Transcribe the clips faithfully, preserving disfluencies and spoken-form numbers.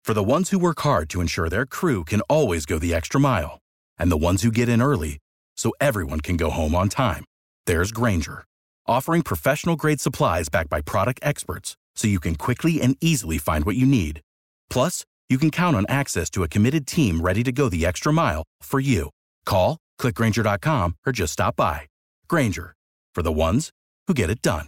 For the ones who work hard to ensure their crew can always go the extra mile, and the ones who get in early so everyone can go home on time, there's Grainger, offering professional-grade supplies backed by product experts so you can quickly and easily find what you need. Plus, you can count on access to a committed team ready to go the extra mile for you. Call, click Grainger dot com, or just stop by. Grainger, for the ones who get it done.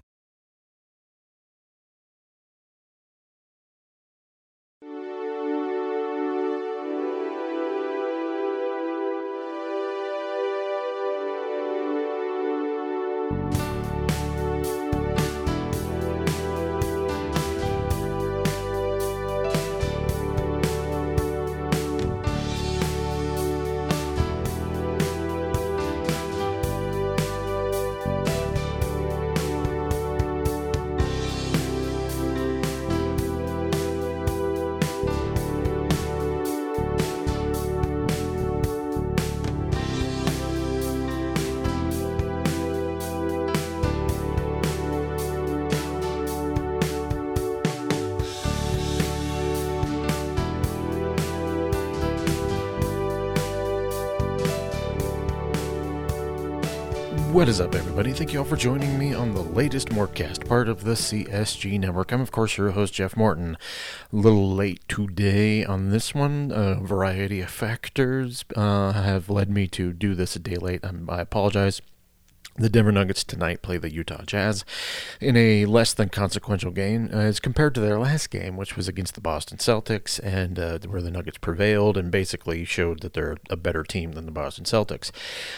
What is up, everybody? Thank you all for joining me on the latest Mortcast, part of the C S G Network. I'm, of course, your host, Jeff Morton. A little late today on this one. A variety of factors uh, have led me to do this a day late. Um, I apologize. The Denver Nuggets tonight play the Utah Jazz in a less than consequential game uh, as compared to their last game, which was against the Boston Celtics, and uh, where the Nuggets prevailed and basically showed that they're a better team than the Boston Celtics.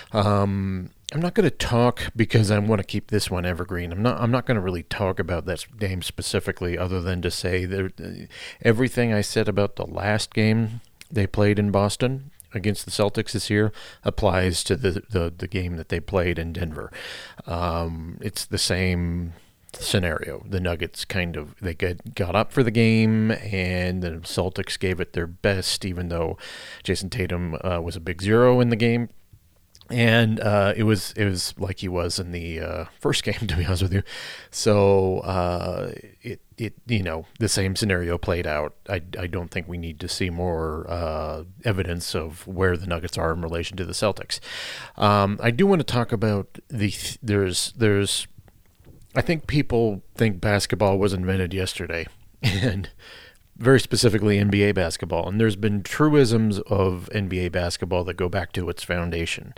Um, I'm not going to talk because I want to keep this one evergreen. I'm not. I'm not going to really talk about that game specifically, other than to say that uh, everything I said about the last game they played in Boston against the Celtics this year applies to the, the, the game that they played in Denver. Um, it's the same scenario. The Nuggets kind of, they get, got up for the game, and the Celtics gave it their best, even though Jason Tatum uh, was a big zero in the game. And uh, it was it was like he was in the uh, first game, to be honest with you. So uh, it it you know the same scenario played out. I, I don't think we need to see more uh, evidence of where the Nuggets are in relation to the Celtics. Um, I do want to talk about the there's there's I think people think basketball was invented yesterday, and very specifically N B A basketball. And there's been truisms of N B A basketball that go back to its foundation.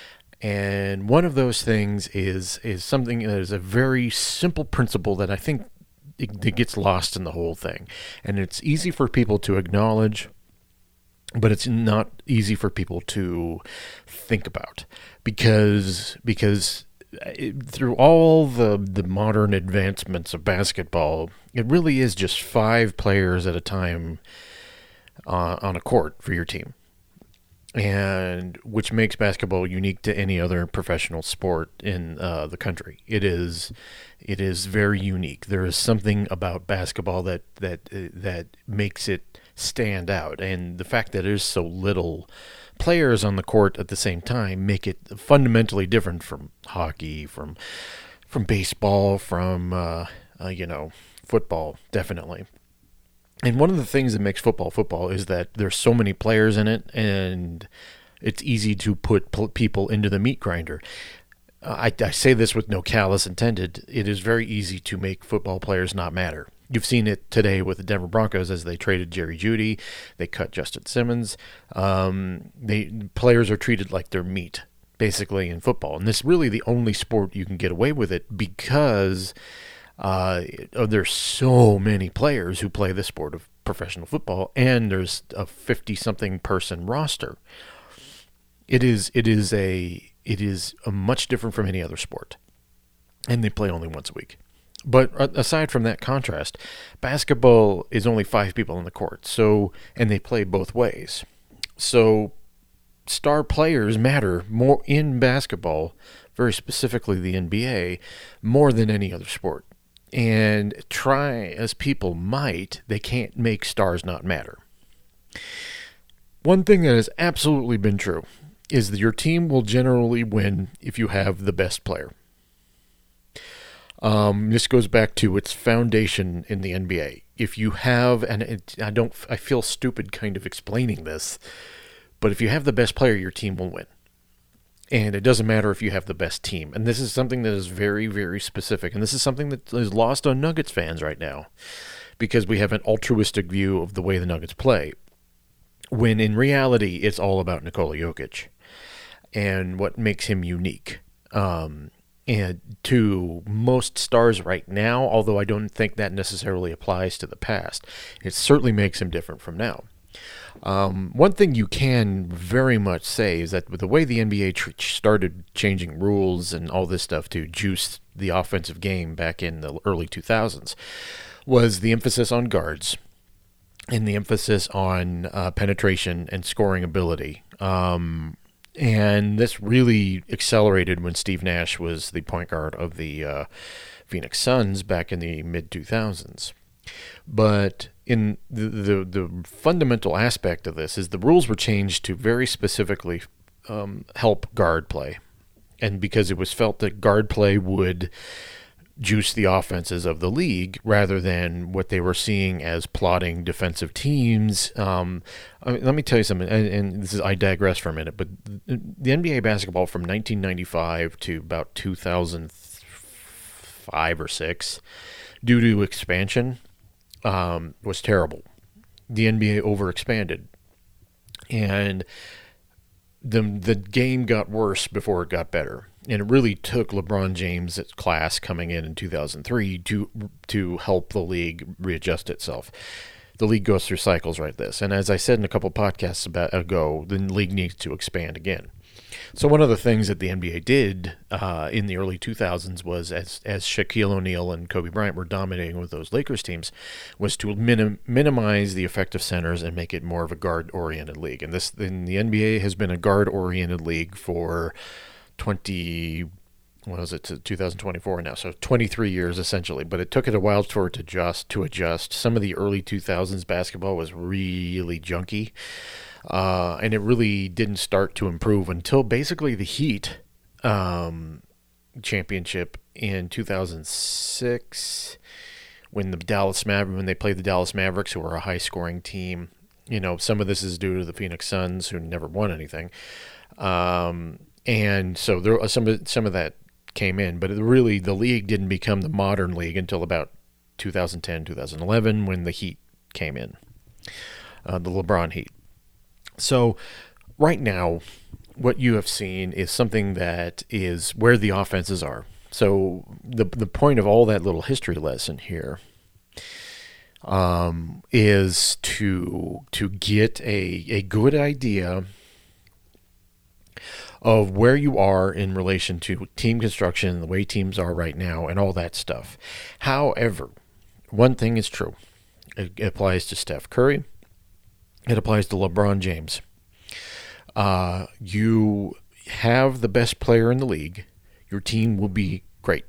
And one of those things is is something that is a very simple principle that I think it, it gets lost in the whole thing. And it's easy for people to acknowledge, but it's not easy for people to think about. Because because It, through all the, the modern advancements of basketball, it really is just five players at a time uh, on a court for your team, and which makes basketball unique to any other professional sport in uh, the country. It is it is very unique. There is something about basketball that that uh, that makes it stand out, and the fact that there's so little players on the court at the same time make it fundamentally different from hockey, from from baseball, from uh, uh, you know football, definitely. And one of the things that makes football football is that there's so many players in it, and it's easy to put p- people into the meat grinder. Uh, I, I say this with no callous intended. It is very easy to make football players not matter. You've seen it today with the Denver Broncos as they traded Jerry Jeudy. They cut Justin Simmons. Um, they players are treated like they're meat, basically, in football. And this is really the only sport you can get away with it because uh, there's so many players who play the sport of professional football, and there's a fifty-something person roster. It is it is a it is a much different from any other sport, and they play only once a week. But aside from that contrast, basketball is only five people on the court, so and they play both ways. So star players matter more in basketball, very specifically the N B A, more than any other sport. And try as people might, they can't make stars not matter. One thing that has absolutely been true is that your team will generally win if you have the best player. Um, this goes back to its foundation in the N B A. if you have, and it, I don't, I feel stupid kind of explaining this, but if you have the best player, your team will win. And it doesn't matter if you have the best team. And this is something that is very, very specific. And this is something that is lost on Nuggets fans right now, because we have an altruistic view of the way the Nuggets play, when in reality, it's all about Nikola Jokic and what makes him unique. Um, and to most stars right now, although I don't think that necessarily applies to the past, it certainly makes him different from now. Um, one thing you can very much say is that with the way the N B A tr- started changing rules and all this stuff to juice the offensive game back in the early two thousands was the emphasis on guards and the emphasis on uh, penetration and scoring ability. Um, and this really accelerated when Steve Nash was the point guard of the uh, Phoenix Suns back in the mid two thousands. But in the, the the fundamental aspect of this is the rules were changed to very specifically um, help guard play. And because it was felt that guard play would juice the offenses of the league rather than what they were seeing as plotting defensive teams. Um, I mean, let me tell you something, and, and this is I digress for a minute, but the N B A basketball from nineteen ninety-five to about two thousand five or six, due to expansion, um, was terrible. The N B A overexpanded, and the the game got worse before it got better. And it really took LeBron James' class coming in in two thousand three to to help the league readjust itself. The league goes through cycles like this. And as I said in a couple podcasts about, ago, the league needs to expand again. So one of the things that the N B A did uh, in the early two thousands was, as as Shaquille O'Neal and Kobe Bryant were dominating with those Lakers teams, was to minim- minimize the effect of centers and make it more of a guard-oriented league. And this, in the N B A has been a guard-oriented league for twenty, what was it, to two thousand twenty-four now, so twenty-three years essentially, but it took it a while for it to adjust, to adjust. Some of the early two thousands basketball was really junky, uh, and it really didn't start to improve until basically the Heat um, championship in two thousand six, when the Dallas Mavericks, when they played the Dallas Mavericks, who were a high-scoring team. You know, some of this is due to the Phoenix Suns, who never won anything. Um, And so there some of some of that came in, but it really the league didn't become the modern league until about two thousand ten, two thousand eleven, when the Heat came in, uh, the LeBron Heat. So right now, what you have seen is something that is where the offenses are. So the the point of all that little history lesson here um, is to to get a a good idea of where you are in relation to team construction and the way teams are right now and all that stuff. However, one thing is true. It applies to Steph Curry. It applies to LeBron James. Uh, you have the best player in the league. Your team will be great.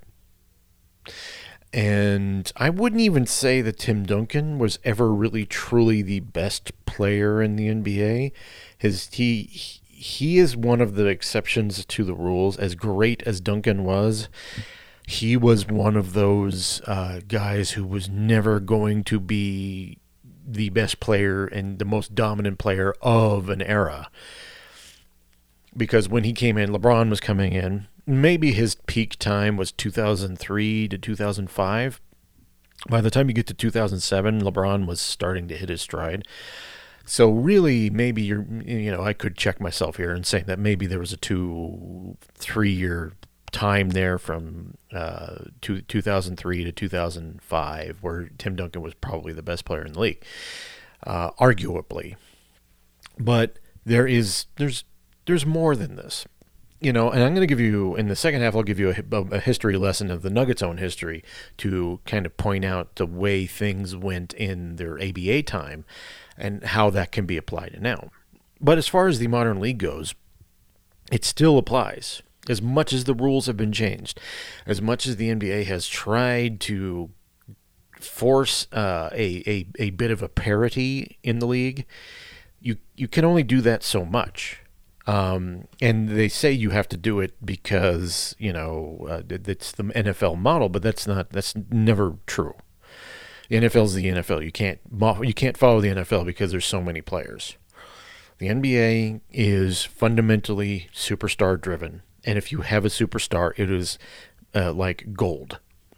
And I wouldn't even say that Tim Duncan was ever really truly the best player in the N B A. His he... He is one of the exceptions to the rules. As great as Duncan was, he was one of those uh, guys who was never going to be the best player and the most dominant player of an era. Because when he came in, LeBron was coming in. Maybe his peak time was two thousand three to two thousand five. By the time you get to two thousand seven, LeBron was starting to hit his stride. So really, maybe you're, you know, I could check myself here and say that maybe there was a two, three-year time there from uh, two, two thousand three to two thousand five where Tim Duncan was probably the best player in the league, uh, arguably. But there is, there's, there's more than this, you know. And I'm going to give you in the second half. I'll give you a, a history lesson of the Nuggets' own history to kind of point out the way things went in their A B A time, and how that can be applied to now. But as far as the modern league goes, it still applies. As much as the rules have been changed, as much as the N B A has tried to force uh, a, a a bit of a parity in the league, you you can only do that so much. Um, and they say you have to do it because, you know, uh, it's the N F L model, but that's not that's never true. The N F L is the N F L. You can't you can't follow the N F L because there's so many players. The N B A is fundamentally superstar driven, and if you have a superstar, it is uh, like gold.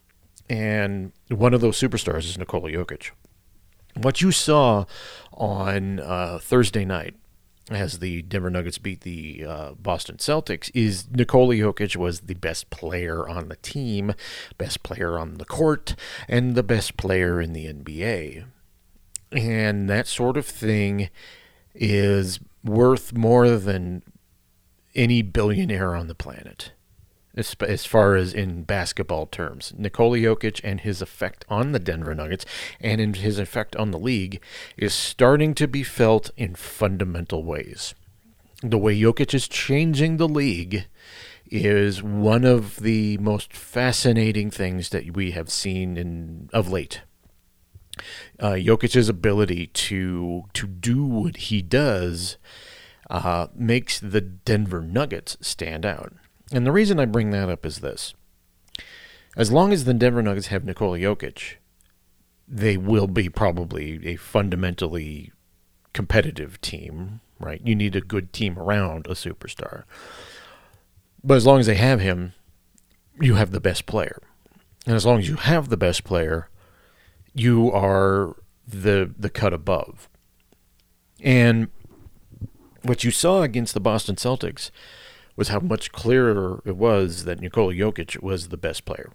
And one of those superstars is Nikola Jokic. What you saw on uh, Thursday night as the Denver Nuggets beat the uh, Boston Celtics is Nikola Jokic was the best player on the team, best player on the court, and the best player in the N B A. And that sort of thing is worth more than any billionaire on the planet, as, as far as in basketball terms. Nikola Jokic and his effect on the Denver Nuggets and in his effect on the league is starting to be felt in fundamental ways. The way Jokic is changing the league is one of the most fascinating things that we have seen in of late. Uh, Jokic's ability to to do what he does uh, makes the Denver Nuggets stand out. And the reason I bring that up is this. As long as the Denver Nuggets have Nikola Jokic, they will be probably a fundamentally competitive team, right? You need a good team around a superstar. But as long as they have him, you have the best player. And as long as you have the best player, you are the the cut above. And what you saw against the Boston Celtics was how much clearer it was that Nikola Jokic was the best player.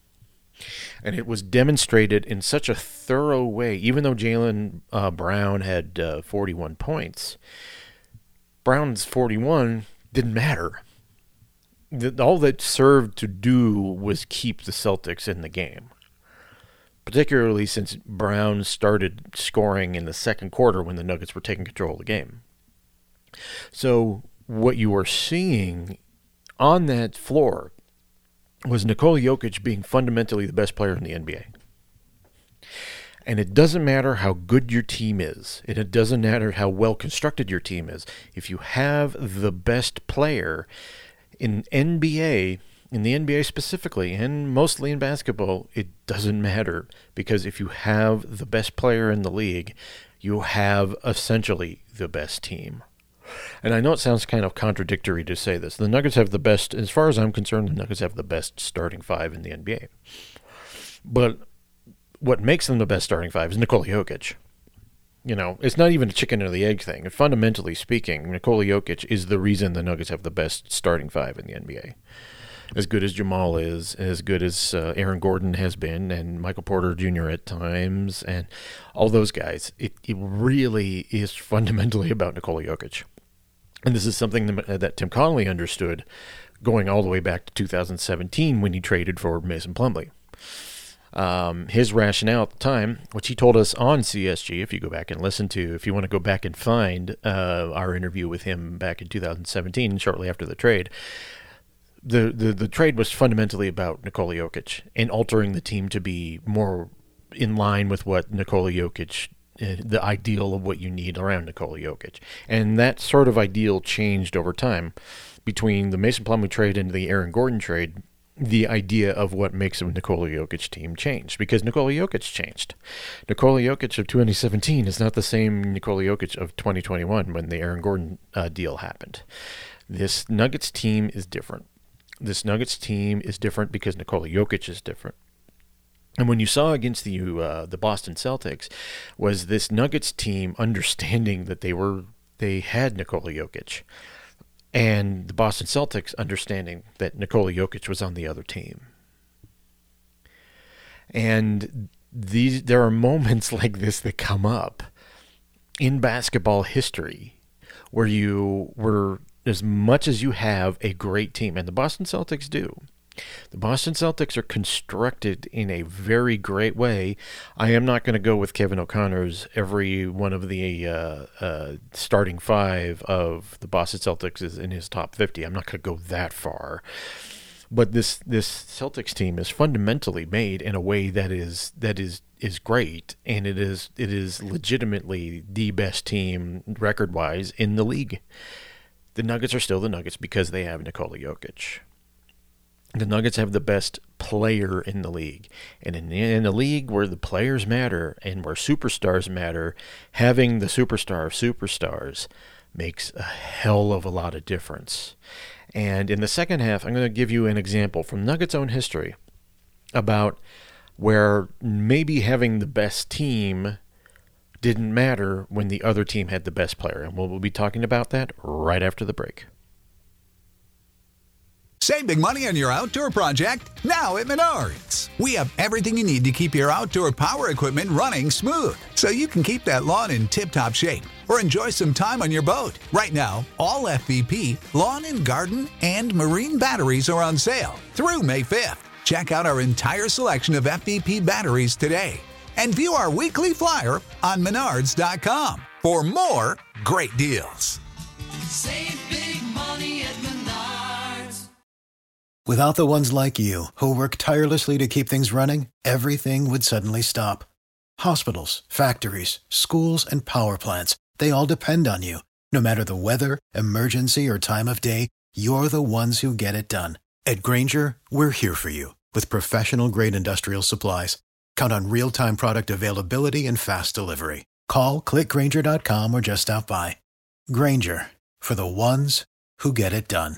And it was demonstrated in such a thorough way. Even though Jaylen uh, Brown had uh, forty-one points, Brown's forty-one didn't matter. The, all that served to do was keep the Celtics in the game. Particularly since Brown started scoring in the second quarter when the Nuggets were taking control of the game. So what you were seeing on that floor was Nikola Jokic being fundamentally the best player in the N B A. And it doesn't matter how good your team is, and it doesn't matter how well constructed your team is. If you have the best player in N B A, in the N B A specifically, and mostly in basketball, it doesn't matter, because if you have the best player in the league, you have essentially the best team. And I know it sounds kind of contradictory to say this. The Nuggets have the best, as far as I'm concerned, the Nuggets have the best starting five in the N B A. But what makes them the best starting five is Nikola Jokic. You know, it's not even a chicken or the egg thing. Fundamentally speaking, Nikola Jokic is the reason the Nuggets have the best starting five in the N B A. As good as Jamal is, as good as uh, Aaron Gordon has been, and Michael Porter Junior at times, and all those guys, it, it really is fundamentally about Nikola Jokic. And this is something that, that Tim Connelly understood going all the way back to two thousand seventeen when he traded for Mason Plumlee. Um, his rationale at the time, which he told us on C S G, if you go back and listen to, if you want to go back and find uh, our interview with him back in two thousand seventeen, shortly after the trade, The, the the trade was fundamentally about Nikola Jokic and altering the team to be more in line with what Nikola Jokic, uh, the ideal of what you need around Nikola Jokic. And that sort of ideal changed over time. Between the Mason Plumlee trade and the Aaron Gordon trade, the idea of what makes a Nikola Jokic team changed, because Nikola Jokic changed. Nikola Jokic of twenty seventeen is not the same Nikola Jokic of twenty twenty-one when the Aaron Gordon uh, deal happened. This Nuggets team is different. This Nuggets team is different because Nikola Jokic is different. And when you saw against the uh, the Boston Celtics, was this Nuggets team understanding that they were they had Nikola Jokic, and the Boston Celtics understanding that Nikola Jokic was on the other team. And these there are moments like this that come up in basketball history where you were, as much as you have a great team, and the Boston Celtics do, the Boston Celtics are constructed in a very great way. I am not going to go with Kevin O'Connor's every one of the uh, uh, starting five of the Boston Celtics is in his top fifty. I'm not going to go that far. But this this Celtics team is fundamentally made in a way that is that is is great, and it is it is legitimately the best team record-wise in the league. The Nuggets are still the Nuggets because they have Nikola Jokic. The Nuggets have the best player in the league. And in, in a league where the players matter and where superstars matter, having the superstar of superstars makes a hell of a lot of difference. And in the second half, I'm going to give you an example from Nuggets' own history about where maybe having the best team didn't matter when the other team had the best player. And we'll, we'll be talking about that right after the break. Save big money on your outdoor project now at Menards. We have everything you need to keep your outdoor power equipment running smooth, so you can keep that lawn in tip-top shape or enjoy some time on your boat. Right now, all F V P, lawn and garden, and marine batteries are on sale through May fifth. Check out our entire selection of F V P batteries today and view our weekly flyer on menards dot com for more great deals. Save big money at Menards. Without the ones like you, who work tirelessly to keep things running, everything would suddenly stop. Hospitals, factories, schools, and power plants, they all depend on you. No matter the weather, emergency, or time of day, you're the ones who get it done. At Grainger, we're here for you with professional-grade industrial supplies. Count on real-time product availability and fast delivery. Call, click grainger dot com, or just stop by. Grainger, for the ones who get it done.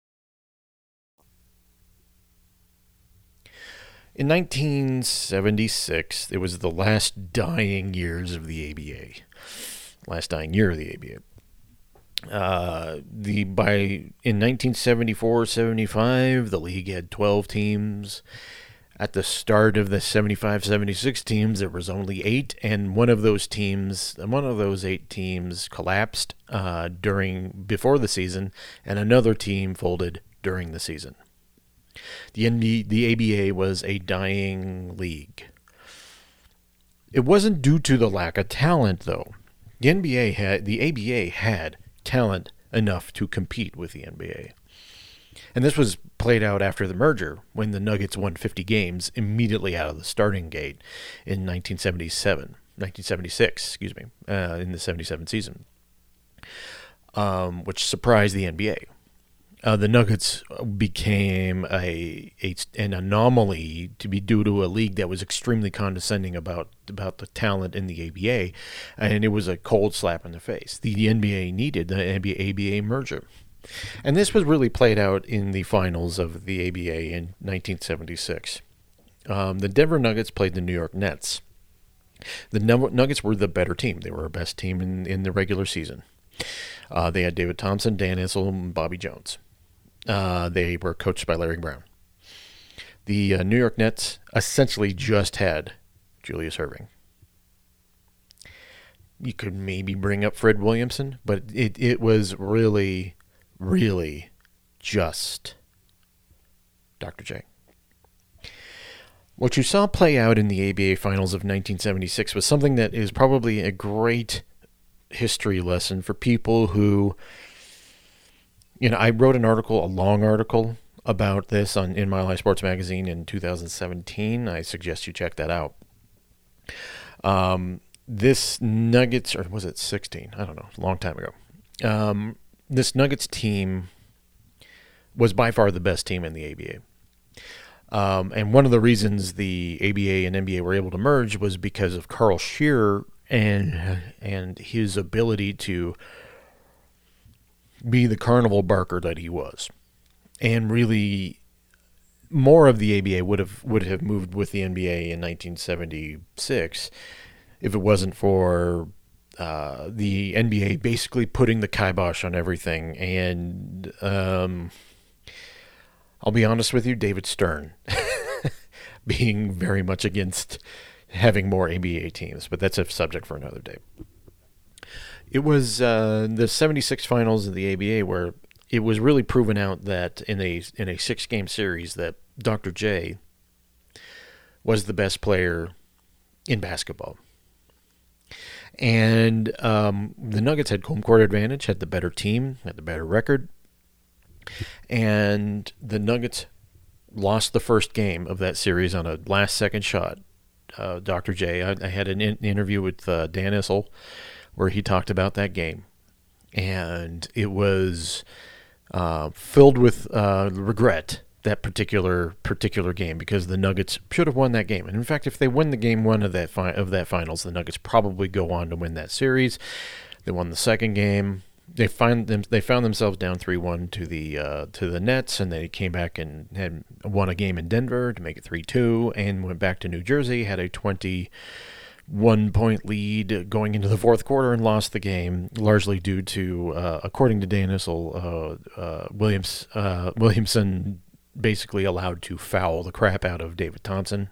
In nineteen seventy-six, it was the last dying years of the A B A. Last dying year of the A B A. Uh, the by in nineteen seventy-four seventy-five, the league had twelve teams. At the start of the seventy-five seventy-six teams, there was only eight, and one of those teams, one of those eight teams collapsed uh, during before the season, and another team folded during the season. The N B A, the A B A was a dying league. It wasn't due to the lack of talent, though. The N B A had the A B A had talent enough to compete with the N B A. And this was played out after the merger, when the Nuggets won fifty games immediately out of the starting gate in nineteen seventy-seven, nineteen seventy-six, excuse me, uh, in the seventy-seven season, um, which surprised the N B A. Uh, the Nuggets became a, a an anomaly to be due to a league that was extremely condescending about about the talent in the A B A, and it was a cold slap in the face. The, the N B A needed the N B A A B A merger, and this was really played out in the finals of the A B A in nineteen seventy-six. Um, the Denver Nuggets played the New York Nets. The Nuggets were the better team. They were our best team in, in the regular season. Uh, they had David Thompson, Dan Issel, and Bobby Jones. Uh, they were coached by Larry Brown. The uh, New York Nets essentially just had Julius Erving. You could maybe bring up Fred Williamson, but it, it was really, really just Doctor J. What you saw play out in the A B A Finals of nineteen seventy-six was something that is probably a great history lesson for people who... You know, I wrote an article, a long article, about this on in Mile High Sports Magazine in two thousand seventeen. I suggest you check that out. Um, this Nuggets, or was it sixteen? I don't know, a long time ago. Um, this Nuggets team was by far the best team in the A B A. Um, and one of the reasons the A B A and N B A were able to merge was because of Carl Shearer and and his ability to be the carnival barker that he was. And really, more of the A B A would have would have moved with the N B A in nineteen seventy-six if it wasn't for uh, the N B A basically putting the kibosh on everything. And um, I'll be honest with you, David Stern being very much against having more A B A teams, but that's a subject for another day. It was uh, the seventy-six finals of the A B A where it was really proven out that in a in a six-game series that Doctor J was the best player in basketball. And um, the Nuggets had home court advantage, had the better team, had the better record. And the Nuggets lost the first game of that series on a last-second shot. Uh, Doctor J, I, I had an in- interview with uh, Dan Issel, where he talked about that game. And it was uh, filled with uh, regret that particular particular game, because the Nuggets should have won that game. And in fact, if they win the game one of that fi- of that finals, the Nuggets probably go on to win that series. They won the second game. They find them. They found themselves down three one to the uh, to the Nets, and they came back and had won a game in Denver to make it three two, and went back to New Jersey, had a twenty-one point lead going into the fourth quarter, and lost the game largely due to, uh, according to Dan Issel, uh, uh, Williams uh, Williamson basically allowed to foul the crap out of David Thompson.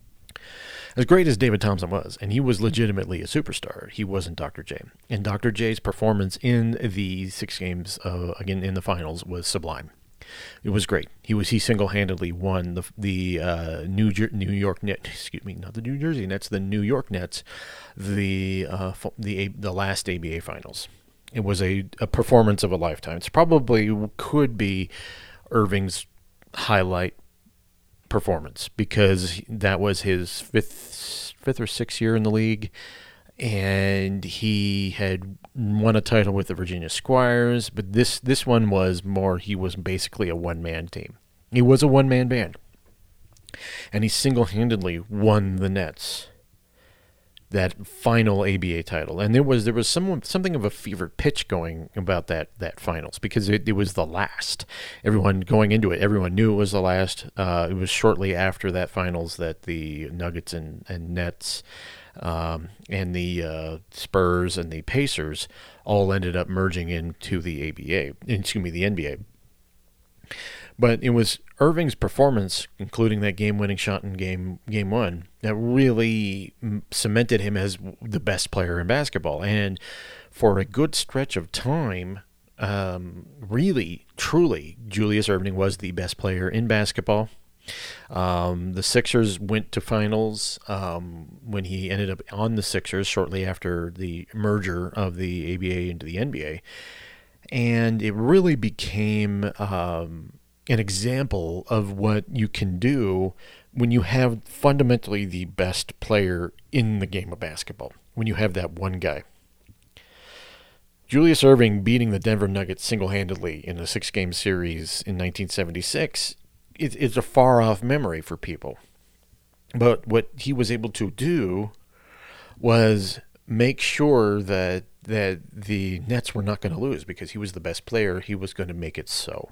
As great as David Thompson was, and he was legitimately a superstar, he wasn't Doctor J. And Doctor J's performance in the six games, uh, again in the finals, was sublime. It was great. He was he single-handedly won the the uh, New Jer- New York Nets. Excuse me, not the New Jersey Nets, the New York Nets, the uh, the the last A B A finals. It was a, a performance of a lifetime. It's probably could be Irving's highlight performance, because that was his fifth fifth or sixth year in the league, and he had won a title with the Virginia Squires, but this this one was more, he was basically a one-man team. He was a one-man band, and he single-handedly won the Nets that final A B A title. And there was there was some, something of a fevered pitch going about that that finals, because it, it was the last. Everyone going into it, everyone knew it was the last. Uh, it was shortly after that finals that the Nuggets and, and Nets um, and the uh, Spurs and the Pacers all ended up merging into the A B A, excuse me, the N B A. But it was Irving's performance, including that game-winning shot in game game one, that really cemented him as the best player in basketball. And for a good stretch of time, um, really, truly, Julius Erving was the best player in basketball. Um, the Sixers went to finals um, when he ended up on the Sixers shortly after the merger of the A B A into the N B A. And it really became um, an example of what you can do when you have fundamentally the best player in the game of basketball, when you have that one guy. Julius Erving beating the Denver Nuggets single-handedly in a six-game series in nineteen seventy-six is, is a far-off memory for people. But what he was able to do was make sure that that the Nets were not going to lose, because he was the best player. He was going to make it so.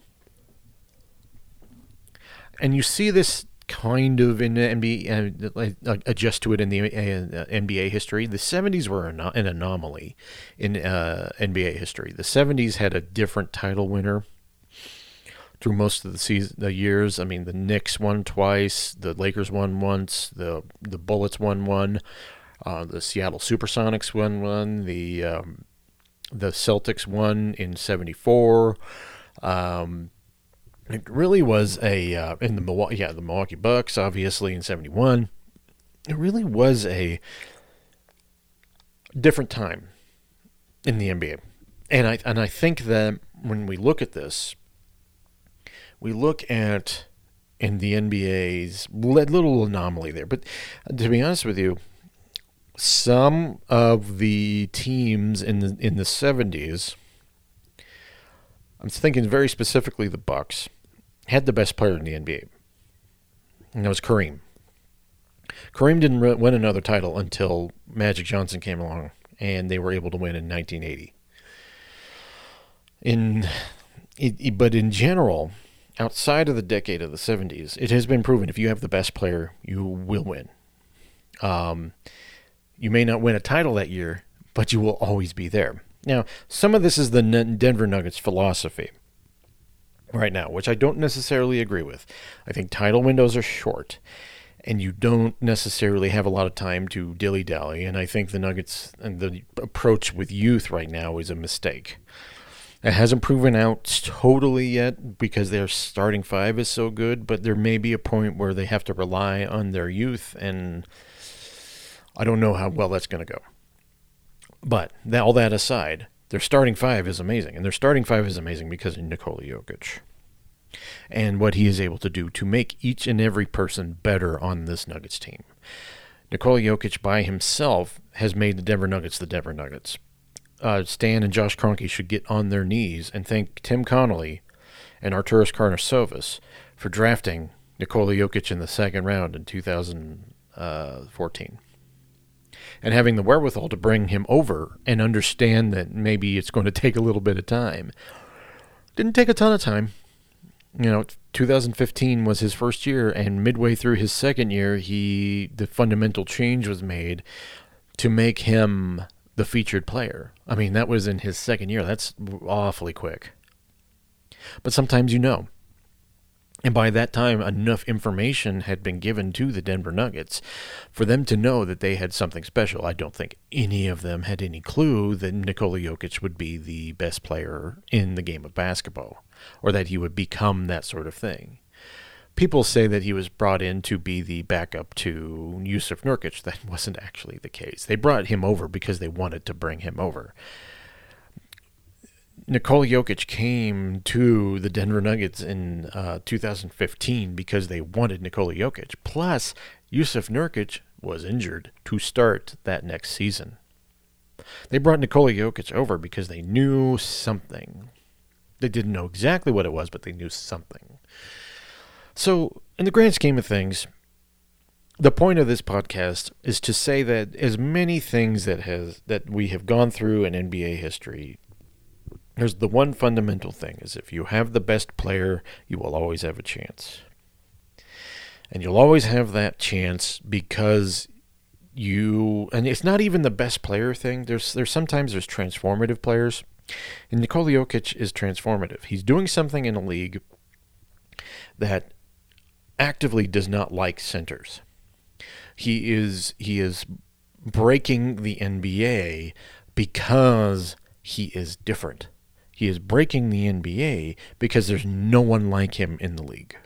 And you see this kind of in the N B A, uh, adjust to it in the uh, N B A history. The seventies were an, an anomaly in uh, N B A history. The seventies had a different title winner through most of the season, the years. I mean, the Knicks won twice, the Lakers won once, the the Bullets won one, uh, the Seattle Supersonics won one, the um, the Celtics won in seventy-four. Um, It really was a uh, in the Milwaukee, yeah, the Milwaukee Bucks, obviously in seventy-one. It really was a different time in the N B A, and I and I think that when we look at this, we look at in the N B A's little anomaly there. But to be honest with you, some of the teams in the in the seventies, I'm thinking very specifically the Bucks, had the best player in the N B A, and that was Kareem. Kareem didn't win another title until Magic Johnson came along, and they were able to win in nineteen eighty. In, it, but in general, outside of the decade of the seventies, it has been proven if you have the best player, you will win. Um, you may not win a title that year, but you will always be there. Now, some of this is the Denver Nuggets philosophy right now, which I don't necessarily agree with. I think title windows are short, and you don't necessarily have a lot of time to dilly-dally, and I think the Nuggets and the approach with youth right now is a mistake. It hasn't proven out totally yet because their starting five is so good, but there may be a point where they have to rely on their youth, and I don't know how well that's going to go. But that, all that aside, their starting five is amazing. And their starting five is amazing because of Nikola Jokic and what he is able to do to make each and every person better on this Nuggets team. Nikola Jokic by himself has made the Denver Nuggets the Denver Nuggets. Uh, Stan and Josh Kroenke should get on their knees and thank Tim Connolly and Arturas Karnisovas for drafting Nikola Jokic in the second round in two thousand fourteen. And having the wherewithal to bring him over and understand that maybe it's going to take a little bit of time. Didn't take a ton of time. You know, two thousand fifteen was his first year, and midway through his second year, he the fundamental change was made to make him the featured player. I mean, that was in his second year. That's awfully quick. But sometimes you know. And by that time, enough information had been given to the Denver Nuggets for them to know that they had something special. I don't think any of them had any clue that Nikola Jokic would be the best player in the game of basketball, or that he would become that sort of thing. People say that he was brought in to be the backup to Jusuf Nurkic. That wasn't actually the case. They brought him over because they wanted to bring him over. Nikola Jokic came to the Denver Nuggets in uh, two thousand fifteen because they wanted Nikola Jokic. Plus, Jusuf Nurkic was injured to start that next season. They brought Nikola Jokic over because they knew something. They didn't know exactly what it was, but they knew something. So, in the grand scheme of things, the point of this podcast is to say that as many things that has that we have gone through in N B A history, there's the one fundamental thing, is if you have the best player, you will always have a chance. And you'll always have that chance because you, and it's not even the best player thing. There's there's sometimes there's transformative players. And Nikola Jokic is transformative. He's doing something in a league that actively does not like centers. He is he is breaking the N B A because he is different. He is breaking the N B A because there's no one like him in the league.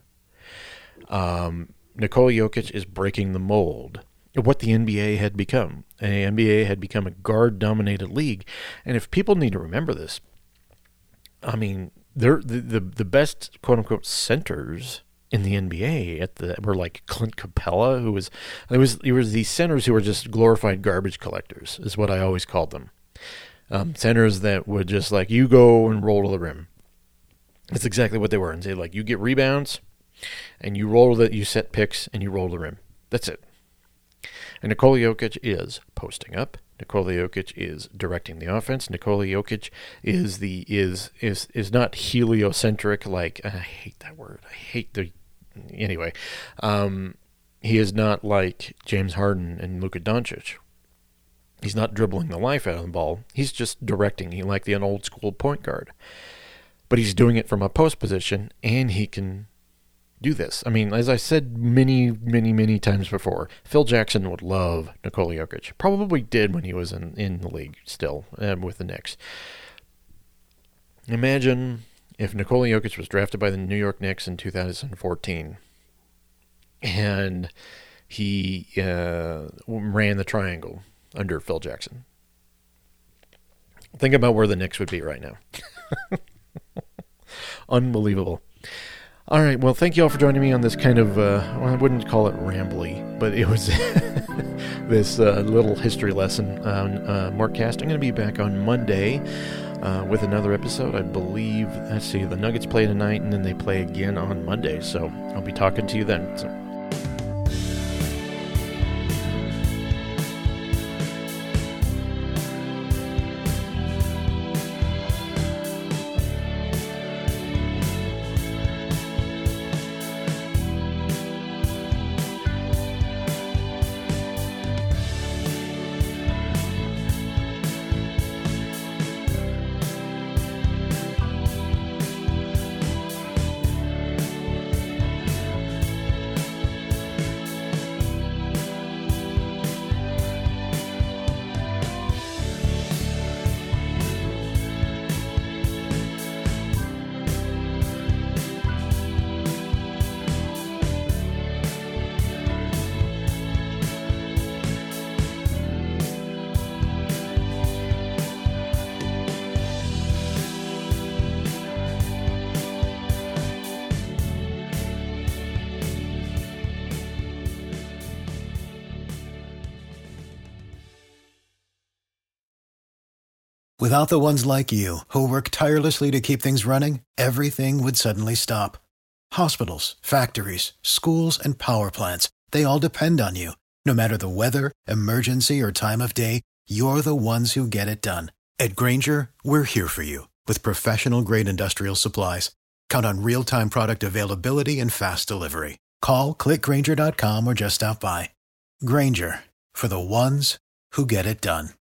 Um, Nikola Jokic is breaking the mold of what the N B A had become. The N B A had become a guard-dominated league. And if people need to remember this, I mean, they're, the, the, the best quote-unquote centers in the N B A at the were like Clint Capella, who was, it was, it was these centers who were just glorified garbage collectors, is what I always called them. Um, centers that would just like, you go and roll to the rim. That's exactly what they were. And say like, you get rebounds, and you roll the, you set picks, and you roll the rim. That's it. And Nikola Jokic is posting up. Nikola Jokic is directing the offense. Nikola Jokic is the is is is not heliocentric. Like, I hate that word. I hate the anyway. Um, he is not like James Harden and Luka Doncic. He's not dribbling the life out of the ball. He's just directing. He like the old school point guard. But he's doing it from a post position, and he can do this. I mean, as I said many, many, many times before, Phil Jackson would love Nikola Jokic. Probably did when he was in, in the league still uh, with the Knicks. Imagine if Nikola Jokic was drafted by the New York Knicks in two thousand fourteen, and he uh, ran the triangle under Phil Jackson. Think about where the Knicks would be right now. Unbelievable. All right, well, thank you all for joining me on this kind of, uh, well, I wouldn't call it rambly, but it was this uh, little history lesson on uh, Mortcast. I'm going to be back on Monday uh, with another episode. I believe, let's see, the Nuggets play tonight, and then they play again on Monday, so I'll be talking to you then. So. Without the ones like you, who work tirelessly to keep things running, everything would suddenly stop. Hospitals, factories, schools, and power plants, they all depend on you. No matter the weather, emergency, or time of day, you're the ones who get it done. At Grainger, we're here for you with professional-grade industrial supplies. Count on real-time product availability and fast delivery. Call, click Grainger dot com, or just stop by. Grainger, for the ones who get it done.